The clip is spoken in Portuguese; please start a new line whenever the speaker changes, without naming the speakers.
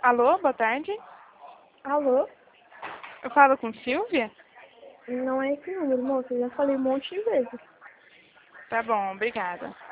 Alô, boa tarde.
Alô?
Eu falo com Silvia?
Não é esse número, moça. Eu já falei um monte de vezes.
Tá bom, obrigada.